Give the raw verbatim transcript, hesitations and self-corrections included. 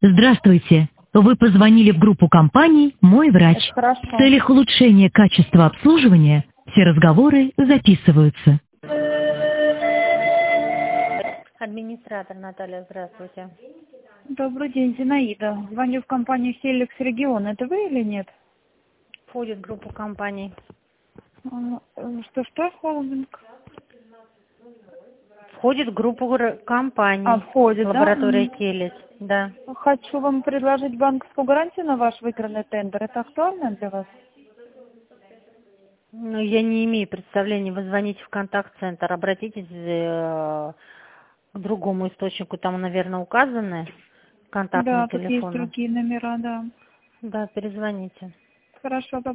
Здравствуйте. Вы позвонили в группу компаний «Мой врач». Это В хорошо. целях улучшения качества обслуживания все разговоры записываются. Администратор Наталья, здравствуйте. Добрый день, Зинаида. Звоню в компанию «Хеликс Регион». Это вы или нет? Входит в группу компаний. А, э, Что-что, холдинг? Входит в группу гр- компаний. А, входит, да? Лаборатория Мгм. Келес. Да. Хочу вам предложить банковскую гарантию на ваш выигранный тендер. Это актуально для вас? Ну, я не имею представления. Вы звоните в контакт-центр, обратитесь э, к другому источнику. Там, наверное, указаны контактные Да, тут есть телефоны. другие номера, да. Да, перезвоните. Хорошо,